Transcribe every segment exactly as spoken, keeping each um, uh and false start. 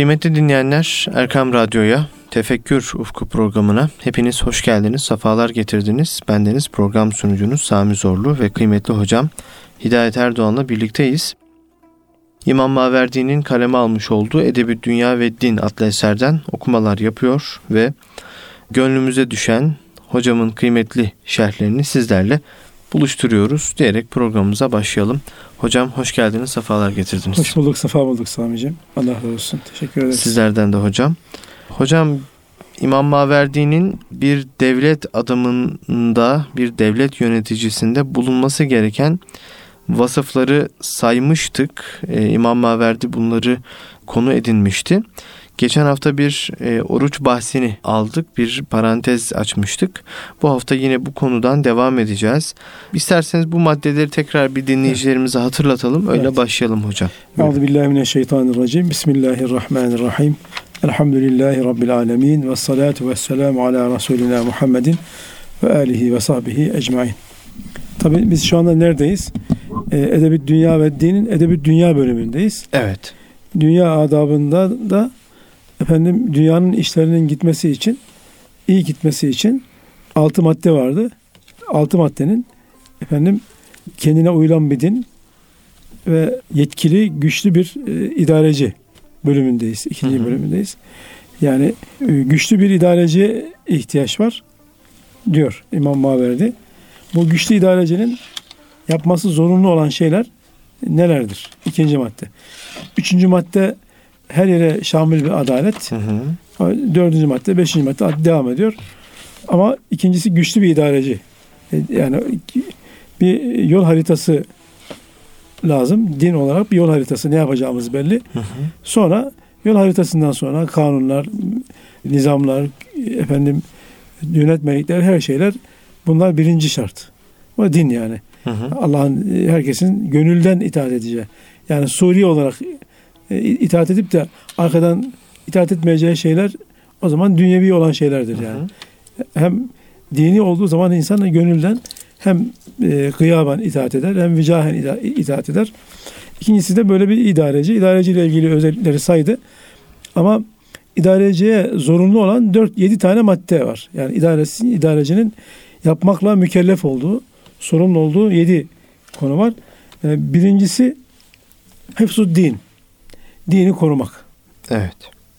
Kıymetli dinleyenler, Erkam Radyo'ya, Tefekkür Ufku programına hepiniz hoş geldiniz, sefalar getirdiniz. Bendeniz program sunucunuz Sami Zorlu ve kıymetli hocam Hidayet Erdoğan'la birlikteyiz. İmam Maverdi'nin kaleme almış olduğu Edeb-i Dünya ve Din adlı eserden okumalar yapıyor ve gönlümüze düşen hocamın kıymetli şerhlerini sizlerle buluşturuyoruz diyerek programımıza başlayalım. Hocam hoş geldiniz, sefalar getirdiniz. Hoş bulduk, sefa bulduk Sami'ciğim. Allah razı olsun. Teşekkür ederiz. Sizlerden de hocam. Hocam, İmam Maverdi'nin bir devlet adamında, bir devlet yöneticisinde bulunması gereken vasıfları saymıştık. Ee, İmam Maverdi bunları konu edinmişti. Geçen hafta bir e, oruç bahsini aldık, bir parantez açmıştık. Bu hafta yine bu konudan devam edeceğiz. İsterseniz bu maddeleri tekrar bir dinleyicilerimize hatırlatalım, öyle evet. başlayalım hocam. Euzubillahimineşşeytanirracim. Bismillahirrahmanirrahim. Elhamdülillahi Rabbil alemin. Ve salatu ve selamu ala Resulina Muhammedin ve alihi ve sahbihi ecmain. Tabii biz şu anda neredeyiz? Ee, Edeb-i Dünya ve Din'in Edeb-i Dünya bölümündeyiz. Evet. Dünya adabında da efendim dünyanın işlerinin gitmesi için, iyi gitmesi için altı madde vardı. Altı maddenin efendim kendine uyulan bir din ve yetkili, güçlü bir e, idareci bölümündeyiz. İkinci hı hı. bölümündeyiz. Yani e, güçlü bir idareciye ihtiyaç var diyor İmam Maverdi. Bu güçlü idarecinin yapması zorunlu olan şeyler nelerdir? İkinci madde. Üçüncü madde her yere şamil bir adalet. Hı hı. Dördüncü madde, beşinci madde devam ediyor. Ama ikincisi güçlü bir idareci. Yani bir yol haritası lazım. Din olarak bir yol haritası, ne yapacağımız belli. Hı hı. Sonra yol haritasından sonra kanunlar, nizamlar, efendim yönetmelikler, her şeyler, bunlar birinci şart. O din yani. Hı hı. Allah'ın herkesin gönülden itaat edeceği. Yani Suriye olarak itaat edip de arkadan itaat etmeyeceği şeyler o zaman dünyevi olan şeylerdir yani. Hı hı. Hem dini olduğu zaman insan gönülden hem e, gıyaben itaat eder, hem vicahen ita- itaat eder. İkincisi de böyle bir idareci. İdareciyle ilgili özellikleri saydı. Ama idareciye zorunlu olan dört yedi tane madde var. Yani idaresi, idarecinin yapmakla mükellef olduğu, sorumlu olduğu yedi konu var. E, birincisi hıfzud din. Dini korumak. Evet.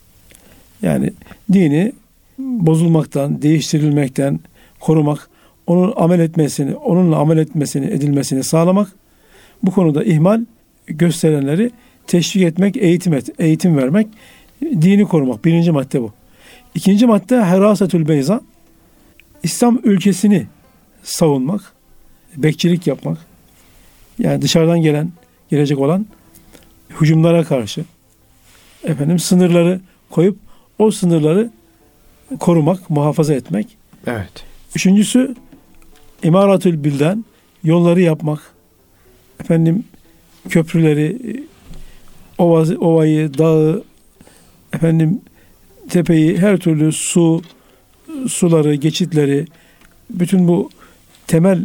Yani dini bozulmaktan, değiştirilmekten korumak, onun amel etmesini, onunla amel etmesini, edilmesini sağlamak. Bu konuda ihmal gösterenleri teşvik etmek, eğitim et, eğitim vermek, dini korumak. Birinci madde bu. İkinci madde herasetül beyza. İslam ülkesini savunmak, bekçilik yapmak. Yani dışarıdan gelen, gelecek olan hücumlara karşı efendim sınırları koyup o sınırları korumak, muhafaza etmek. Evet. Üçüncüsü imaratül bilden, yolları yapmak. Efendim köprüleri, ovası, ovayı, dağı, efendim tepeyi, her türlü su, suları, geçitleri, bütün bu temel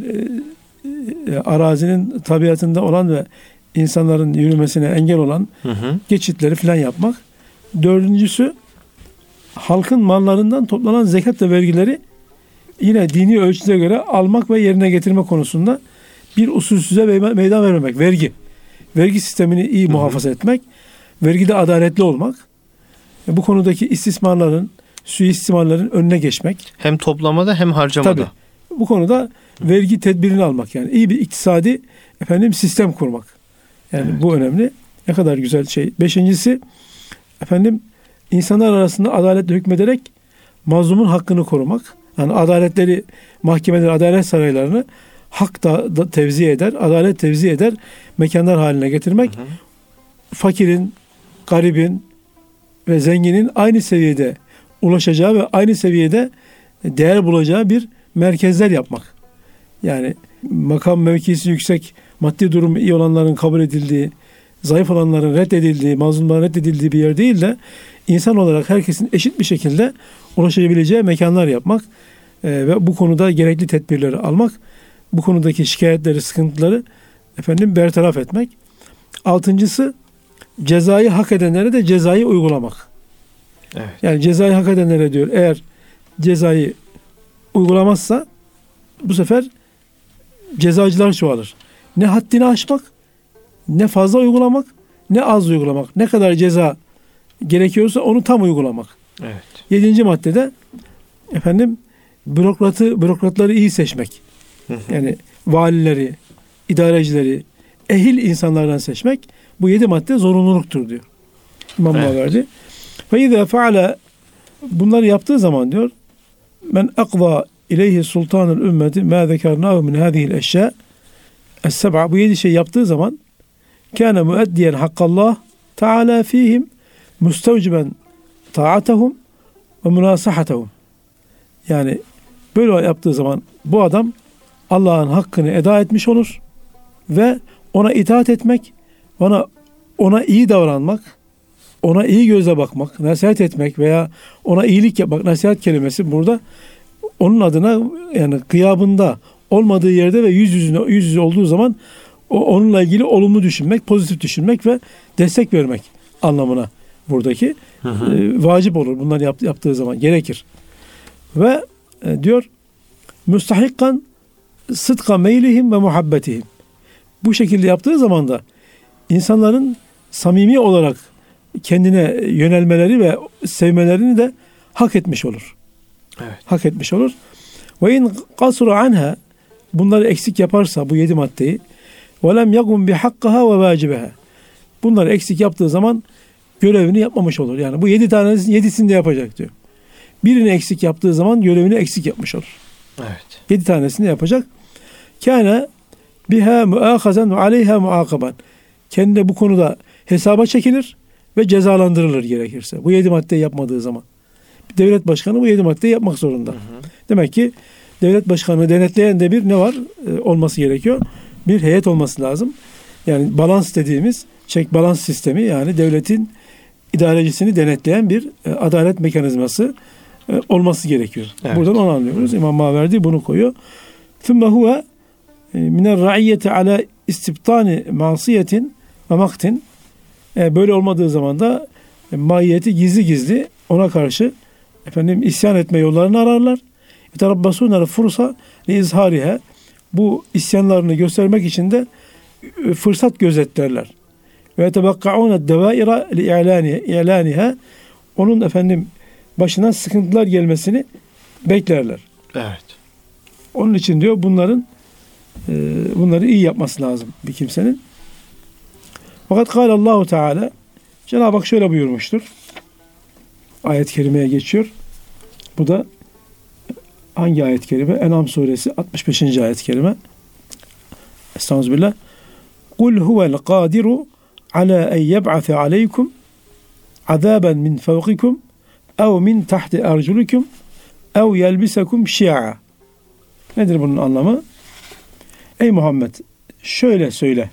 e, arazinin tabiatında olan ve insanların yürümesine engel olan hı hı. geçitleri falan yapmak. Dördüncüsü halkın mallarından toplanan zekat ve vergileri yine dini ölçüde göre almak ve yerine getirme konusunda bir usulsüze meydan vermemek. Vergi. Vergi sistemini iyi hı hı. muhafaza etmek. Vergide adaletli olmak. Bu konudaki istismarların, suistimallerin önüne geçmek. Hem toplamada hem harcamada. Tabii. Bu konuda vergi tedbirini almak, yani iyi bir iktisadi efendim sistem kurmak. Yani evet. bu önemli. Ne kadar güzel şey. Beşincisi efendim insanlar arasında adaletle hükmederek mazlumun hakkını korumak. Yani adaletleri, mahkemeleri, adalet saraylarını hak da, da tevzi eder, adalet tevzi eder mekanlar haline getirmek. Hı hı. Fakirin, garibin ve zenginin aynı seviyede ulaşacağı ve aynı seviyede değer bulacağı bir merkezler yapmak. Yani makam mevkisi yüksek, maddi durumu iyi olanların kabul edildiği, zayıf olanların reddedildiği, mazlumların reddedildiği bir yer değil de insan olarak herkesin eşit bir şekilde ulaşabileceği mekanlar yapmak e, ve bu konuda gerekli tedbirleri almak, bu konudaki şikayetleri, sıkıntıları efendim bertaraf etmek. Altıncısı cezayı hak edenlere de cezayı uygulamak. Evet. Yani cezayı hak edenlere diyor, eğer cezayı uygulamazsa bu sefer cezacılar çoğalır. Ne haddini aşmak, ne fazla uygulamak, ne az uygulamak. Ne kadar ceza gerekiyorsa onu tam uygulamak. Evet. Yedinci maddede efendim bürokratı, bürokratları iyi seçmek. Yani valileri, idarecileri, ehil insanlardan seçmek bu yedi madde zorunluluktur diyor İmam Maverdi. Ve izâ feale bunları yaptığı zaman diyor men akva ileyhi sultanul ümmeti mâ zekernâhu min hâzihil eşyâ es-seb'a bu yedi şey yaptığı zaman kâne müeddiyen hakkallah teâlâ fîhim müstevciben ta'atahum ve münâsahatahum. Yani böyle yaptığı zaman bu adam Allah'ın hakkını eda etmiş olur ve ona itaat etmek, ona ona iyi davranmak, ona iyi gözle bakmak, nasihat etmek veya ona iyilik yapmak, nasihat kelimesi burada onun adına yani gıyabında olmadığı yerde ve yüz yüzüne yüz yüze olduğu zaman o, onunla ilgili olumlu düşünmek, pozitif düşünmek ve destek vermek anlamına buradaki hı hı. E, vacip olur. Bunları yap, yaptığı zaman gerekir. Ve e, diyor müstahikkan sıdka meylihim ve muhabbetihim. Bu şekilde yaptığı zaman da insanların samimi olarak kendine yönelmeleri ve sevmelerini de hak etmiş olur. Evet. Hak etmiş olur. Ve in kasura anha bunları eksik yaparsa bu yedi maddeyi ve lem yagum bi hakkaha ve vacibeha. Bunları eksik yaptığı zaman görevini yapmamış olur. Yani bu yedi tanesinin yedisini de yapacak diyor. Birini eksik yaptığı zaman görevini eksik yapmış olur. Evet. Yedi tanesini yapacak. Kâne biha muâkhazen ve aleyha muâkaban. Kendine bu konuda hesaba çekilir ve cezalandırılır gerekirse. Bu yedi maddeyi yapmadığı zaman. Devlet başkanı bu yedi maddeyi yapmak zorunda. Hı hı. Demek ki devlet başkanı denetleyen de bir ne var? Ee, olması gerekiyor. Bir heyet olması lazım. Yani balans dediğimiz çek balans sistemi, yani devletin idarecisini denetleyen bir e, adalet mekanizması e, olması gerekiyor. Evet. Buradan onu anlıyoruz. İmam Maverdi bunu koyuyor. ثُمَّ هُوَ مِنَ الرَّعِيَّةِ عَلَى اِسْتِبْطَانِ مَعْصِيَةٍ وَمَقْتٍ Böyle olmadığı zaman da e, maiyeti gizli gizli ona karşı efendim isyan etme yollarını ararlar. يَتَرَبَّسُونَ الْفُرْسَ لِاِزْهَارِهَا Bu isyanlarını göstermek için de e, fırsat gözetlerler. Ve tebakka'un devaira li i'laniha onun efendim başına sıkıntılar gelmesini beklerler. Evet. Onun için diyor bunların e, bunları iyi yapması lazım bir kimsenin. Fakat kâle Allahu Teala Cenab-ı Hak şöyle buyurmuştur. Ayet-i kerimeye geçiyor. Bu da hangi ayet-i kerime? En'am suresi altmış beşinci ayet-i kerime. Estağfirullah. Kul huvel kadiru ala en yeb'ase aleykum azaben min fevkikum ev min tahti erculukum ev yelbisekum şi'a. Nedir bunun anlamı? Ey Muhammed, şöyle söyle.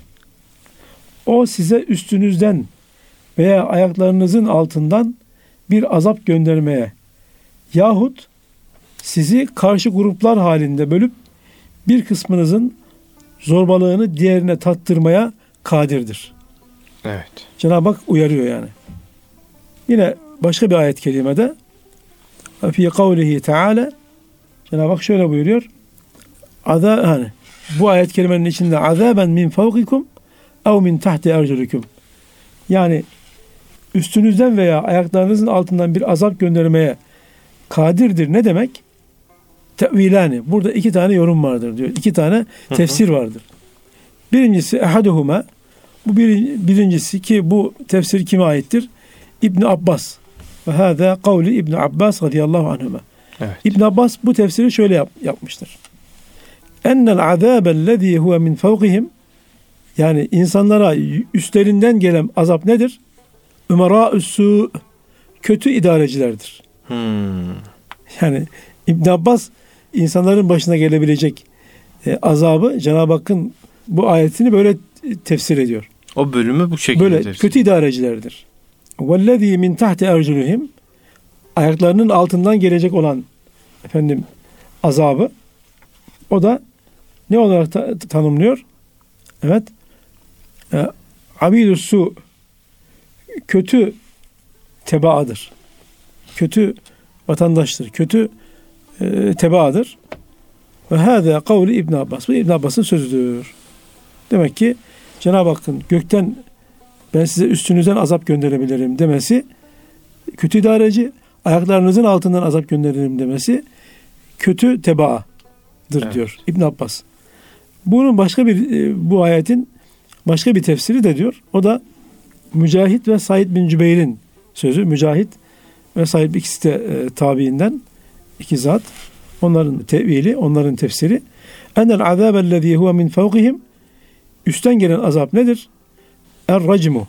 O size üstünüzden veya ayaklarınızın altından bir azap göndermeye yahut sizi karşı gruplar halinde bölüp bir kısmınızın zorbalığını diğerine tattırmaya kadirdir. Evet. Cenab-ı Hak uyarıyor yani. Yine başka bir ayet-i kerimede fi kavlihi Teala Cenab-ı Hak şöyle buyuruyor. Azâ, hani bu ayet-i kerimenin içinde azaben min fevkikum ev min tahti erculukum. Yani üstünüzden veya ayaklarınızın altından bir azap göndermeye kadirdir. Ne demek? Tevilani. Burada iki tane yorum vardır diyor. İki tane tefsir vardır. Birincisi ehaduhuma. Bu bir, birincisi ki bu tefsir kime aittir? İbn Abbas. Ve hâzâ kavli İbn Abbas radıyallahu anhuma. Evet. İbn Abbas bu tefsiri şöyle yap, yapmıştır. Ennel azâbellezî huve min fevkihim, yani insanlara üstlerinden gelen azap nedir? Ümerâ'üssû, kötü idarecilerdir. Hmm. Yani İbn Abbas insanların başına gelebilecek e, azabı Cenab-ı Hakk'ın bu ayetini böyle tefsir ediyor. O bölümü bu şekilde böyle tefsir. Kötü idarecilerdir. Vellezî min tahti erculihim, ayaklarının altından gelecek olan efendim azabı, o da ne olarak ta- tanımlıyor? Evet. E, Abidus su, kötü tebaadır. Kötü vatandaştır. Kötü e, tebaadır. Ve hâzâ kavli İbn Abbas. Bu İbn Abbas'ın sözüdür. Demek ki Cenab-ı Hakk'ın gökten ben size üstünüzden azap gönderebilirim demesi kötü idareci, ayaklarınızın altından azap gönderirim demesi kötü tebaadır, evet, diyor İbn Abbas. Bunun başka bir bu ayetin başka bir tefsiri de diyor. O da Mücahit ve Said bin Cübeyr'in sözü. Mücahit ve Said ikisi de e, tabiinden iki zat. Onların tevili, onların tefsiri. Enel azâbellezî huve min fevkihim. Üstten gelen azap nedir? Er-racmu.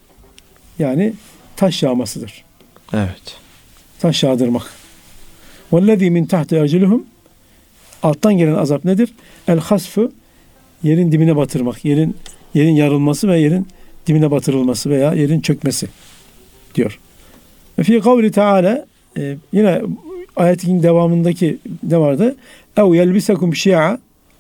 Yani taş yağmasıdır. Evet. Taş yağdırmak. Vellezî min tahti erciluhum. Alttan gelen azap nedir? El-hasfı. Yerin dibine batırmak. Yerin yerin yarılması ve yerin dibine batırılması veya yerin çökmesi diyor. Ve fi kavli Teala, e, yine ayetin devamındaki ne vardı? Ev yelbisekum şi'a,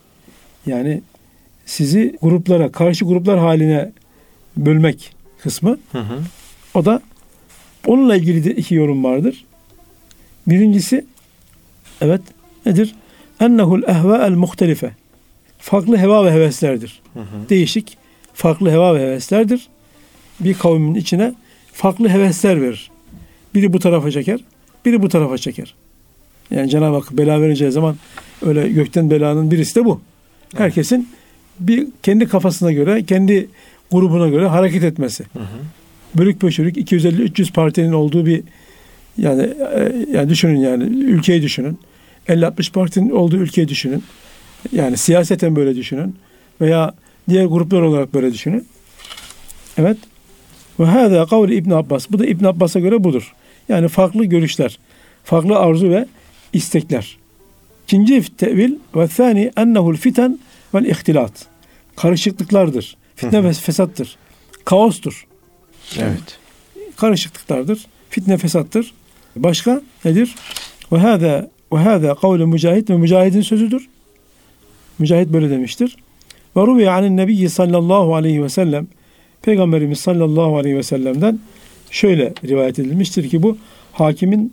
yani sizi gruplara, karşı gruplar haline bölmek kısmı. Hı hı. O da onunla ilgili de iki yorum vardır. Birincisi, evet, nedir? Ennehul ehva'el muhtelife. Farklı heva ve heveslerdir. Hı hı. Değişik, farklı heva ve heveslerdir. Bir kavmin içine farklı hevesler verir. Biri bu tarafa çeker, biri bu tarafa çeker. Yani Cenab-ı Hak bela vereceği zaman öyle gökten belanın birisi de bu. Evet. Herkesin bir kendi kafasına göre, kendi grubuna göre hareket etmesi. Hı hı. Bölük pöşürük iki yüz elli üç yüz partinin olduğu bir, yani e, yani düşünün, yani ülkeyi düşünün. elli altmış partinin olduğu ülkeyi düşünün. Yani siyaseten böyle düşünün veya diğer gruplar olarak böyle düşünün. Evet. Ve hâzâ kavli İbn Abbas. Bu da İbn Abbas'a göre budur. Yani farklı görüşler, farklı arzu ve istekler. İkinci tevil ve thani ennehu'l fiten ve'l ihtilat. Karışıklıklardır. Fitne ve fesattır. Kaostur. Evet. Karışıklıklardır. Fitne fesattır. Başka nedir? Ve hâzâ ve hâzâ kavlu Mücahit, ve Mücahit'in sözüdür. Mücahit böyle demiştir. Ve ruviye anin nebiyyi sallallahu aleyhi ve sellem, Peygamberimiz sallallahu aleyhi ve sellem'den şöyle rivayet edilmiştir ki bu hakimin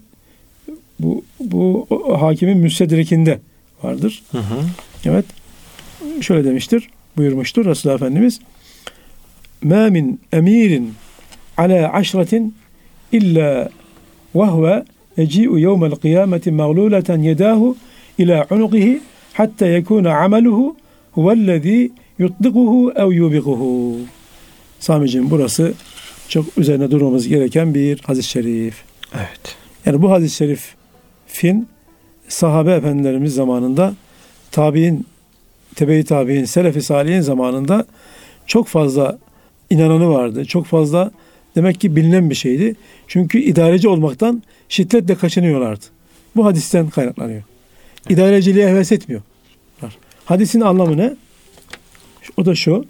bu bu hakimin müstedrekinde vardır. Hı hı. Evet. Şöyle demiştir, buyurmuştur Resulullah Efendimiz. Ma min emirin ala aşratin illa ve huve yeci'u yevmel kıyameti mağluleten yedahu ila unuqihi hatta yekuna ameluhu huvellezî yutdikuhu ev yubikuhu. Sami'cim, burası çok üzerine durmamız gereken bir hadis-i şerif. Evet. Yani bu hadis-i şerifin sahabe efendilerimiz zamanında, tabi'in, tebe-i tabi'in, selef-i salihin zamanında çok fazla inananı vardı. Çok fazla demek ki bilinen bir şeydi. Çünkü idareci olmaktan şiddetle kaçınıyorlardı. Bu hadisten kaynaklanıyor. İdareciliğe heves etmiyor. Hadisin anlamı ne? O da şu: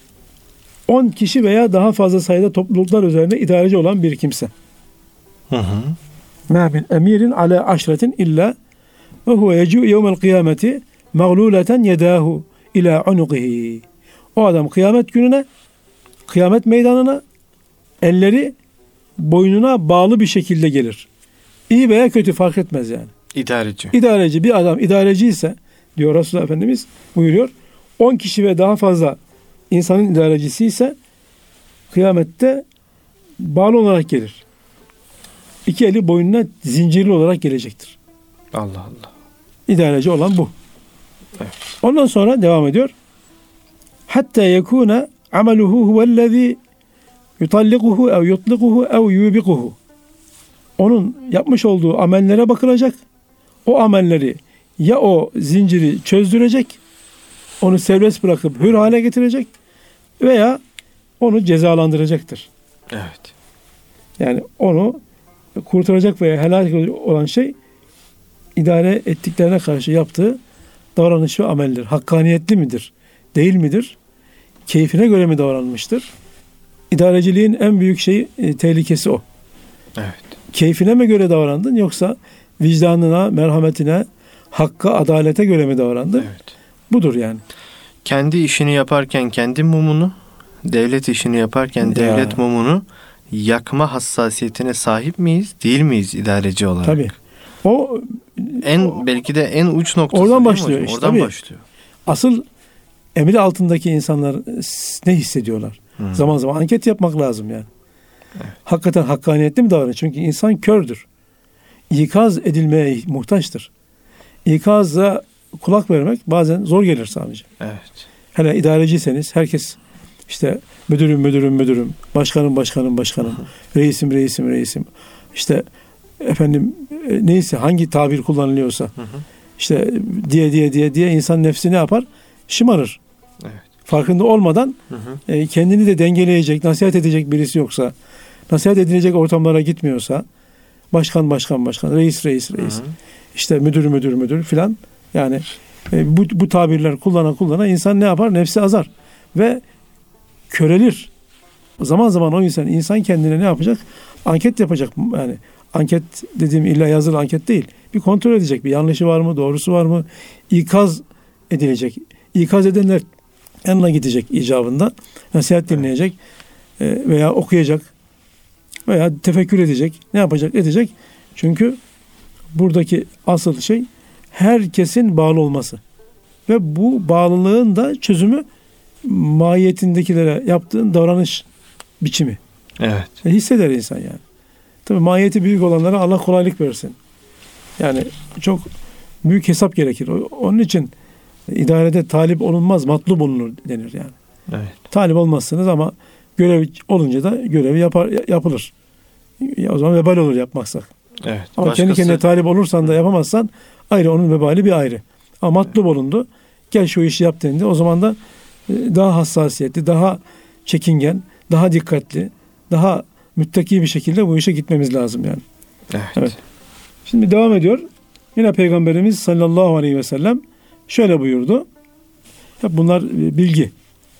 on kişi veya daha fazla sayıda topluluklar üzerine idareci olan bir kimse. Hı hı. Ma min emirin ala aşretin illa ve huve yeci'u yevmel kıyameti mağluleten yedahu ila unuqihi. O adam kıyamet gününe, kıyamet meydanına elleri boynuna bağlı bir şekilde gelir. İyi veya kötü fark etmez yani. İdareci. İdareci bir adam idareci ise, diyor Resulullah Efendimiz buyuruyor, on kişi ve daha fazla insanın idarecisi ise kıyamette bağlı olarak gelir. İki eli boynuna zincirli olarak gelecektir. Allah Allah. İdareci olan bu. Evet. Ondan sonra devam ediyor. Hatta yekuna ameluhu huvellezî yutallikuhu ev yutlikuhu ev yubikuhu. Onun yapmış olduğu amellere bakılacak. O amelleri ya o zinciri çözdürecek, onu serbest bırakıp hür hale getirecek veya onu cezalandıracaktır. Evet. Yani onu kurtaracak veya helal olan şey idare ettiklerine karşı yaptığı davranış ve ameldir. Hakkaniyetli midir? Değil midir? Keyfine göre mi davranmıştır? İdareciliğin en büyük şeyi, e, tehlikesi o. Evet. Keyfine mi göre davrandın, yoksa vicdanına, merhametine, hakka, adalete göre mi davrandın? Evet. Budur yani. Kendi işini yaparken kendi mumunu, devlet işini yaparken ya. devlet mumunu yakma hassasiyetine sahip miyiz, değil miyiz idareci olarak? Tabii. O en o, belki de en uç noktası. Oradan başlıyor. Işte, oradan tabii. başlıyor. Asıl emir altındaki insanlar ne hissediyorlar? Hmm. Zaman zaman anket yapmak lazım yani. Evet. Hakikaten hakkaniyetli mi davranıyor? Çünkü insan kördür. İkaz edilmeye muhtaçtır. İkaza kulak vermek bazen zor gelir sadece. Evet. Hele idareciyseniz herkes işte müdürüm müdürüm müdürüm, başkanım başkanım başkanım, reisim reisim reisim. İşte efendim neyse hangi tabir kullanılıyorsa hı hı. işte diye diye diye diye insan nefsi ne yapar? Şımarır. Evet. Farkında olmadan hı hı. E, kendini de dengeleyecek, nasihat edecek birisi yoksa, nasihat edilecek ortamlara gitmiyorsa, başkan başkan başkan, reis reis reis, hı hı. işte müdür müdür müdür filan, yani e, bu bu tabirler kullana kullana insan ne yapar? Nefsi azar ve körelir. Zaman zaman o insan insan kendine ne yapacak? Anket yapacak. Yani anket dediğim illa yazılı anket değil. Bir kontrol edecek. Bir yanlışı var mı? Doğrusu var mı? İkaz edilecek. İkaz edenler yanına gidecek icabında. Nasihat dinleyecek. Veya okuyacak. Veya tefekkür edecek. Ne yapacak? Edecek. Çünkü buradaki asıl şey herkesin bağlı olması. Ve bu bağlılığın da çözümü mahiyetindekilere yaptığın davranış biçimi. Evet. E, hisseder insan yani. Tabii mahiyeti büyük olanlara Allah kolaylık versin. Yani çok büyük hesap gerekir. Onun için idarede talip olunmaz, matlub olunur denir yani. Evet. Talip olmazsınız ama görev olunca da görevi yapar, yapılır. Ya o zaman vebal olur yapmazsak. Evet. Ama Başkası... kendi kendine talip olursan da yapamazsan ayrı, onun vebali bir ayrı. Ama matlub evet. olundu. Gel şu işi yap dendi. O zaman da daha hassasiyetli, daha çekingen, daha dikkatli, daha müttaki bir şekilde bu işe gitmemiz lazım yani. Evet. Evet. Şimdi devam ediyor. Yine Peygamberimiz sallallahu aleyhi ve sellem şöyle buyurdu. Hep bunlar bilgi.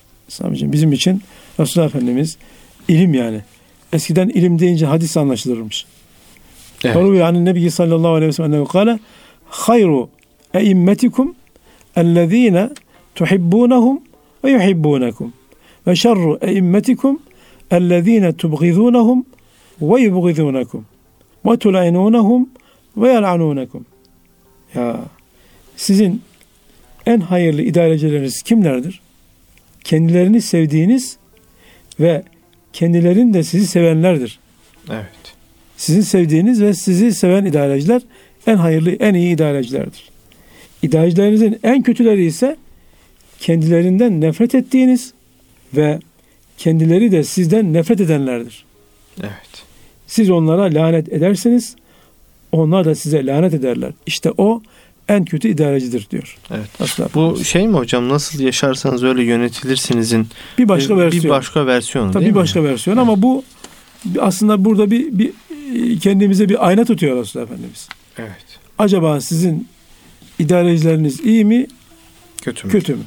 Bizim için Resulullah Efendimiz ilim yani. Eskiden ilim deyince hadis anlaşılırmış. Evet. Yani Nebi sallallahu aleyhi ve sellem kâle hayru eimmetikum ellezîne tuhibbûnehum ve yuhibbûnekum ve şerru eimmetikum ellezîne tubgidûnehum ve yubgidûnekum ve tul'inûnehum ve yel'anûnekum. Ya sizin en hayırlı idarecileriniz kimlerdir? Kendilerini sevdiğiniz ve kendilerini de sizi sevenlerdir. Evet. Sizin sevdiğiniz ve sizi seven idareciler en hayırlı, en iyi idarecilerdir. İdarecilerinizin en kötüleri ise kendilerinden nefret ettiğiniz ve kendileri de sizden nefret edenlerdir. Evet. Siz onlara lanet edersiniz, onlar da size lanet ederler. İşte o en kötü idarecidir diyor. Evet. Aslında bu şey mi hocam, nasıl yaşarsanız öyle yönetilirsinizin bir başka versiyonu. Bir başka versiyonu Tabii değil bir başka mi? versiyon evet. Ama bu aslında burada bir, bir kendimize bir ayna tutuyor Resulullah Efendimiz. Evet. Acaba sizin idarecileriniz iyi mi? Kötü mü? Kötü mü?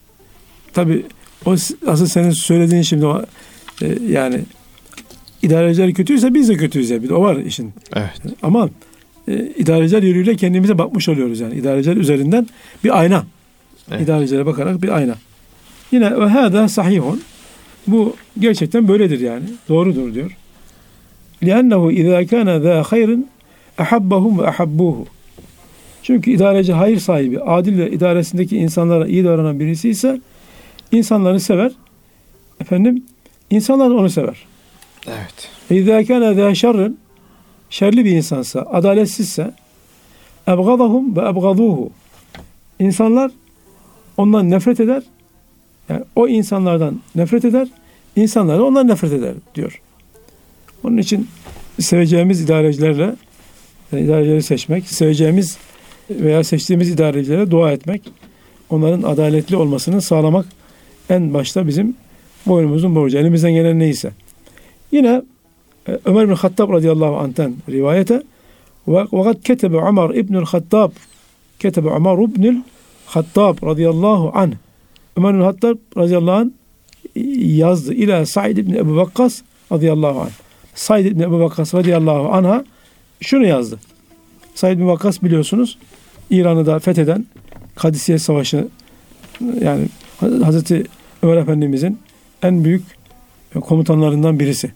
Tabii o asıl senin söylediğin şimdi o, e, yani idareciler kötüyse biz de kötüyüz ya. Bir de o var işin. Evet. Ama e, idareciler yönüyle kendimize bakmış oluyoruz yani. İdareciler üzerinden bir ayna. Evet. İdarecilere bakarak bir ayna. Yine ve hâdâ sahihun. Bu gerçekten böyledir yani. Doğrudur diyor. لِأَنَّهُ اِذَا كَانَ ذَا خَيْرٍ اَحَبَّهُمْ وَاَحَبُّوهُ. Çünkü idareci hayır sahibi, adil ve idaresindeki insanlara iyi davranan birisi ise insanları sever. Efendim, insanlar da onu sever. Evet. اِذَا كَانَ ذَا شَرٍ, şerli bir insansa, adaletsizse اَبْغَضَهُمْ وَاَبْغَضُوهُ. İnsanlar ondan nefret eder. Yani o insanlardan nefret eder, insanlar da ondan nefret eder diyor. Onun için seveceğimiz idarecilerle, yani idarecileri seçmek, seveceğimiz veya seçtiğimiz idarecilere dua etmek, onların adaletli olmasını sağlamak en başta bizim boynumuzun borcu. Elimizden gelen neyse. Yine Ömer bin Hattab radıyallahu anh'ten rivayete وَقَدْ كَتَبَ عُمَرْ اِبْنُ الْخَطَّابِ كَتَبَ عُمَرْ اِبْنُ الْخَطَّابِ radıyallahu anh. Ömer bin Hattab radıyallahu anh yazdı. İlâ Said ibn Ebu Vakkas radıyallahu anh. Said ibn Ebu Vakkas radıyallahu anh'a şunu yazdı. Said ibn Vakkas biliyorsunuz İran'ı da fetheden Kadisiye Savaşı, yani Hazreti Ömer Efendimizin en büyük komutanlarından birisi.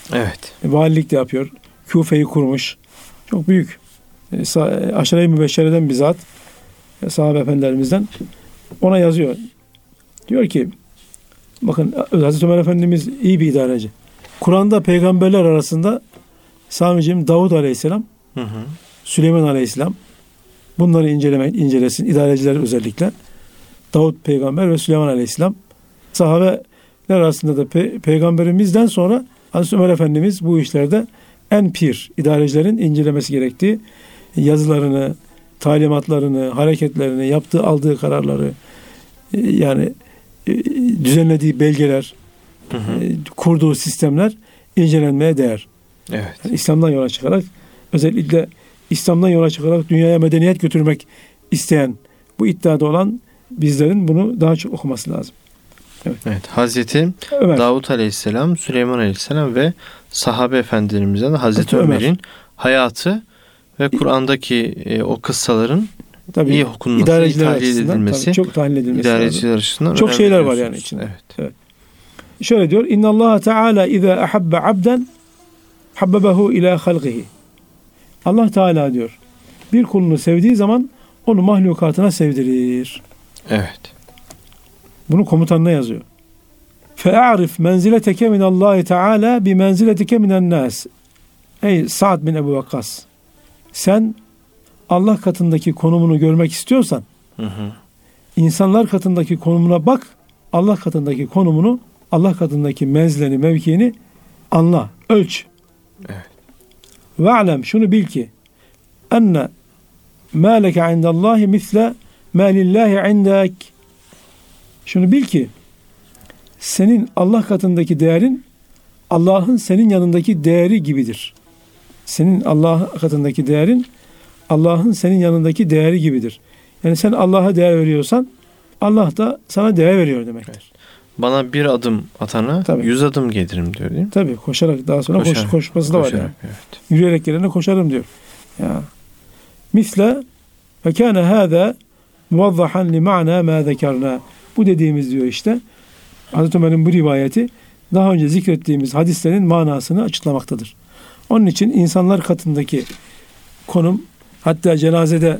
Evet. Valilik de yapıyor. Küfe'yi kurmuş. Çok büyük. Aşere-i Mübeşşere'den bir zat. Sahabe efendilerimizden. Ona yazıyor. Diyor ki bakın Hazreti Ömer Efendimiz iyi bir idareci. Kur'an'da peygamberler arasında Sami'ciğim Davud Aleyhisselam, hı hı. Süleyman Aleyhisselam bunları incelemek, incelesin. İdareciler özellikle. Davud peygamber ve Süleyman Aleyhisselam. Sahabeler arasında da pe- peygamberimizden sonra Hazreti Ömer Efendimiz bu işlerde en pir idarecilerin incelemesi gerektiği yazılarını, talimatlarını, hareketlerini, yaptığı, aldığı kararları, yani düzenlediği belgeler, hı hı. kurduğu sistemler incelenmeye değer. Evet. Yani İslam'dan yola çıkarak, özellikle İslam'dan yola çıkarak dünyaya medeniyet götürmek isteyen, bu iddiada olan bizlerin bunu daha çok okuması lazım. Evet. Evet. Hazreti Ömer. Davud Aleyhisselam, Süleyman Aleyhisselam ve sahabe efendilerimizden Hazreti Ömer. Ömer'in hayatı ve Kur'an'daki e, o kıssaların tabii, iyi okunması, iyi tahlil edilmesi, çok tahlil edilmesi idareciler açısından çok şeyler var yani içinde. Evet. Evet. Şöyle diyor: İnna Allah Teala iza ahabba abden habbabahu ila halqihi. Allah Teala diyor, bir kulunu sevdiği zaman onu mahlukatına sevdirir. Evet. Bunu komutanına yazıyor. Fe'arif menzileteke min Allah Teala bi menziletike minen nas. Ey Sa'd bin Ebu Vakkas. Sen Allah katındaki konumunu görmek istiyorsan, hı hı. insanlar katındaki konumuna bak, Allah katındaki konumunu, Allah katındaki menzilini, mevkiini anla, ölç. Evet. Ve alem, şunu bil ki, enne mâ leke indallahi misle mâ lillahi indek. Şunu bil ki, senin Allah katındaki değerin, Allah'ın senin yanındaki değeri gibidir. Senin Allah katındaki değerin, Allah'ın senin yanındaki değeri gibidir. Yani sen Allah'a değer veriyorsan, Allah da sana değer veriyor demektir. Evet. Bana bir adım atana tabii. yüz adım gelirim diyor değil mi? Tabii, koşarak daha sonra koşarak, koş, koşması da var yani. Evet. Yürüyerek gelene koşarım diyor. Ya. Misle ve kâne hâzâ muvazzahan li ma'na mâ zekerna. Bu dediğimiz diyor işte, Hazreti Ömer'in bu rivayeti daha önce zikrettiğimiz hadislerin manasını açıklamaktadır. Onun için insanlar katındaki konum, hatta cenazede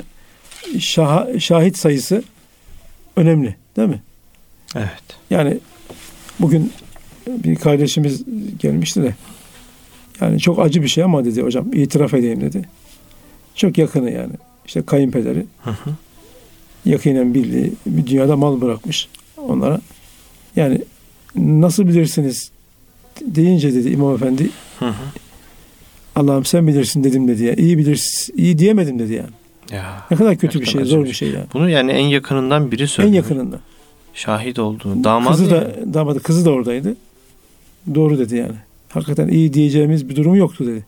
şah, şahit sayısı önemli, değil mi? Evet. Yani bugün bir kardeşimiz gelmişti de, yani çok acı bir şey ama dedi hocam, itiraf edeyim dedi. Çok yakını yani. İşte kayınpederi. Hı hı. Yakinen bildiği bir dünyada mal bırakmış onlara. Yani nasıl bilirsiniz deyince dedi İmam Efendi, hı hı. Allah'ım sen bilirsin dedim dedi ya. İyi bilirsin, iyi diyemedim dedi yani. Ya, ne kadar kötü bir şey, zor bir şey yani. Bunu yani en yakınından biri söylüyor. En yakınından. Şahit olduğu. Damadı kızı da, yani. damadı, kızı da oradaydı. Doğru dedi yani. Hakikaten iyi diyeceğimiz bir durum yoktu dedi.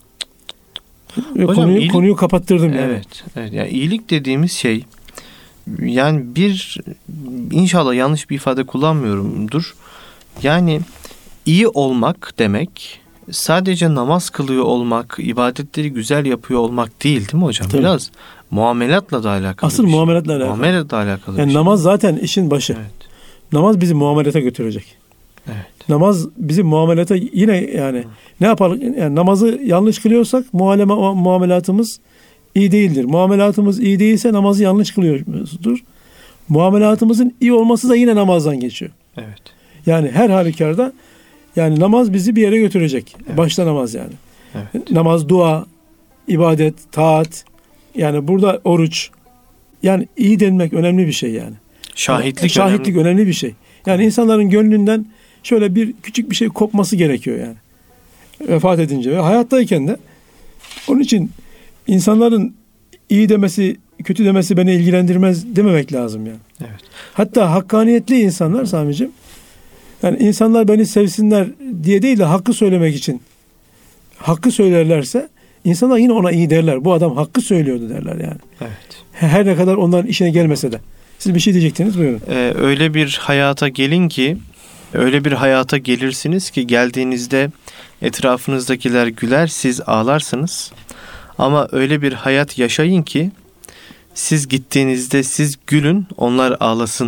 Hocam, konuyu, iyilik, konuyu kapattırdım yani. Evet. Evet. Yani iyilik dediğimiz şey, yani bir, inşallah yanlış bir ifade kullanmıyorumdur. Yani iyi olmak demek sadece namaz kılıyor olmak, ibadetleri güzel yapıyor olmak değil, değil mi hocam? Tabii. Biraz muamelatla da alakalı. Asıl bir şey. muamelatla alakalı. Muamelatla alakalı. Yani bir namaz şey. zaten işin başı. Evet. Namaz bizi muamelata götürecek. Evet. Namaz bizi muamelata yine yani Hı. ne yapalım? Yani namazı yanlış kılıyorsak mualeme, muamelatımız iyi değildir. Muamelatımız iyi değilse namazı yanlış kılıyoruzdur. Muamelatımızın iyi olması da yine namazdan geçiyor. Evet. Yani her halükarda yani namaz bizi bir yere götürecek. Evet. Başta namaz yani. Evet. Namaz, dua, ibadet, taat. Yani burada oruç. Yani iyi denmek önemli bir şey yani. Şahitlik, yani, şahitlik önemli. önemli bir şey. Yani insanların gönlünden şöyle bir küçük bir şey kopması gerekiyor yani. Vefat edince ve hayattayken de. Onun için insanların iyi demesi, kötü demesi beni ilgilendirmez dememek lazım yani. Evet. Hatta hakkaniyetli insanlar Sami'ciğim, yani insanlar beni sevsinler diye değil de hakkı söylemek için hakkı söylerlerse insanlar yine ona iyi derler. Bu adam hakkı söylüyordu derler yani. Evet. Her ne kadar onların işine gelmese de. Siz bir şey diyecektiniz, buyurun. Ee, öyle bir hayata gelin ki, öyle bir hayata gelirsiniz ki geldiğinizde etrafınızdakiler güler, siz ağlarsınız. Ama öyle bir hayat yaşayın ki siz gittiğinizde siz gülün, onlar ağlasın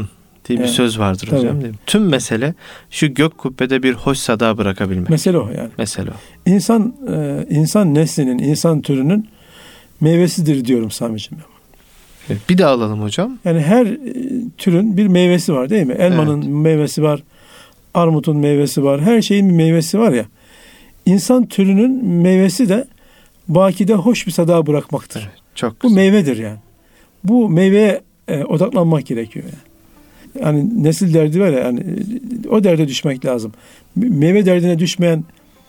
diye bir Yani, söz vardır tabii. hocam. Değil mi? Tüm mesele şu gök kubbede bir hoş sada bırakabilmek. Mesele o yani. Mesele o. İnsan e, insan neslinin, insan türünün meyvesidir diyorum Sami'ciğim. Evet, bir daha alalım hocam. Yani her e, türün bir meyvesi var değil mi? Elmanın evet. meyvesi var, armutun meyvesi var, her şeyin bir meyvesi var ya. İnsan türünün meyvesi de bakide hoş bir sada bırakmaktır. Evet, çok Bu güzel. meyvedir yani. Bu meyveye e, odaklanmak gerekiyor yani. Yani nesil derdi var ya, yani o derde düşmek lazım. Meyve derdine düşmeyen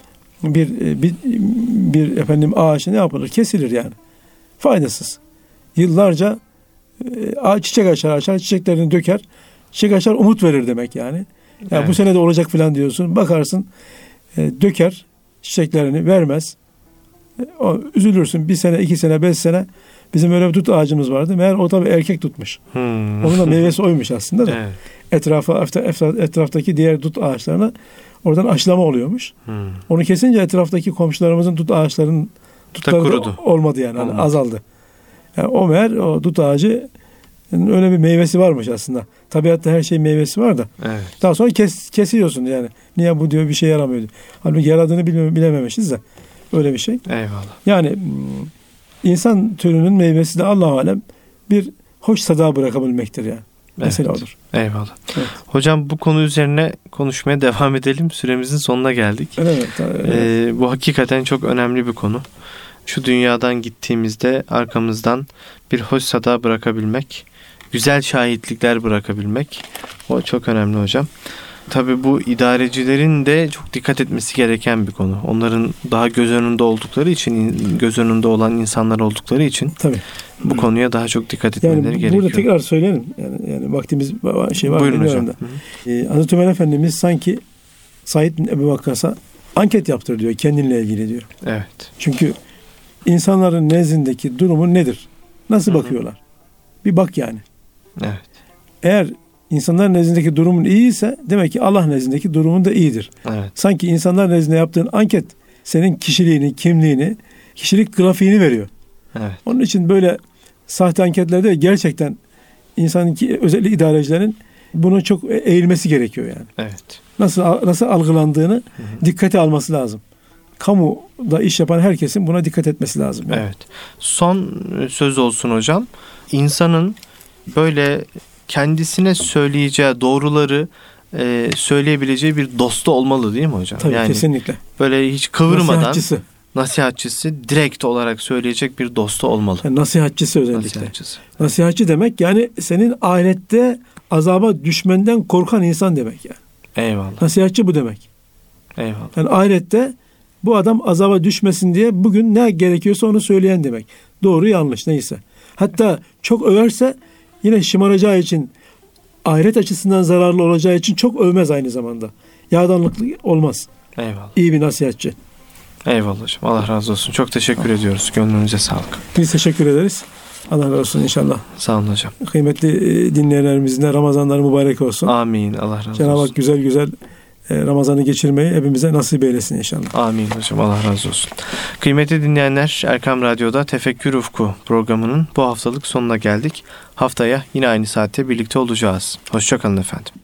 bir bir, bir efendim ağaç ne yapılır? Kesilir yani. Faydasız. Yıllarca ağaç çiçek açar, açar, çiçeklerini döker. Çiçek açar, umut verir demek yani. Ya Evet. bu sene de olacak falan diyorsun. Bakarsın e, döker, çiçeklerini vermez. E, o, üzülürsün. Bir sene, iki sene, beş sene bizim öyle bir dut ağacımız vardı. Meğer o da bir erkek tutmuş. Hmm. Onun da meyvesi oymuş aslında da. Evet. Etrafa, etraftaki diğer dut ağaçlarına oradan aşılama oluyormuş. Hmm. Onu kesince etraftaki komşularımızın dut ağaçlarının tutları kurudu. olmadı yani. Olmadı. Hani azaldı. Yani o meğer o dut ağacı öyle bir meyvesi varmış aslında. Tabiatta her şeyin meyvesi var da. Evet. Daha sonra kes, kesiyorsun yani. Niye bu diyor bir şey yaramıyor diyor. Halbuki yaradığını bilme, bilememişiz de. Öyle bir şey. Eyvallah. Yani insan türünün meyvesi de Allah-u alem bir hoş sada bırakabilmektir yani. Mesela Evet. olur. Eyvallah. Evet. Hocam bu konu üzerine konuşmaya devam edelim. Süremizin sonuna geldik. Evet, evet. Ee, bu hakikaten çok önemli bir konu. Şu dünyadan gittiğimizde arkamızdan bir hoş sada bırakabilmek, güzel şahitlikler bırakabilmek, o çok önemli hocam. Tabii bu idarecilerin de çok dikkat etmesi gereken bir konu. Onların daha göz önünde oldukları için, göz önünde olan insanlar oldukları için Tabii. bu konuya daha çok dikkat etmeleri Yani gerekiyor. burada tekrar söyleyelim. Yani, yani vaktimiz şey var. Buyurun hocam. Ee, Hazreti Ömer Efendimiz sanki Said bin Ebu Vakkas'a anket yaptır diyor. Kendinle ilgili diyor. Evet. Çünkü insanların nezdindeki durumu nedir? Nasıl bakıyorlar? Bir bak yani. Evet. Eğer insanların nezdindeki durumun iyiyse demek ki Allah nezdindeki durumun da iyidir. Evet. Sanki insanlar nezdinde yaptığın anket senin kişiliğini, kimliğini, kişilik grafiğini veriyor. Evet. Onun için böyle sahte anketlerde gerçekten insanın, özellikle idarecilerin bunu çok eğilmesi gerekiyor yani. Evet. Nasıl nasıl algılandığını Hı hı. dikkate alması lazım. Kamuda iş yapan herkesin buna dikkat etmesi lazım. Yani. Evet. Son söz olsun hocam. İnsanın böyle kendisine söyleyeceği doğruları e, söyleyebileceği bir dostu olmalı değil mi hocam? Tabii yani kesinlikle. böyle hiç kıvırmadan Nasihatçısı. nasihatçısı direkt olarak söyleyecek bir dostu olmalı. Yani nasihatçısı özellikle. Nasihatçısı. Nasihatçı demek yani senin ahirette azaba düşmenden korkan insan demek yani. Eyvallah. Nasihatçı bu demek. Eyvallah. Yani ahirette bu adam azaba düşmesin diye bugün ne gerekiyorsa onu söyleyen demek. Doğru yanlış neyse. Hatta çok överse yine şımaracağı için, ahiret açısından zararlı olacağı için çok övmez aynı zamanda. Yağdanlıklı olmaz. Eyvallah. İyi bir nasihatçi. Eyvallah hocam. Allah razı olsun. Çok teşekkür ediyoruz. Gönlünüze sağlık. Biz teşekkür ederiz. Allah razı olsun inşallah. Sağ olun hocam. Kıymetli dinleyenlerimizin de Ramazanları mübarek olsun. Amin. Allah razı olsun. Cenab-ı Hak güzel güzel Ramazan'ı geçirmeyi hepimize nasip eylesin inşallah. Amin hocam. Allah razı olsun. Kıymetli dinleyenler, Erkam Radyo'da Tefekkür Ufku programının bu haftalık sonuna geldik. Haftaya yine aynı saatte birlikte olacağız. Hoşça kalın efendim.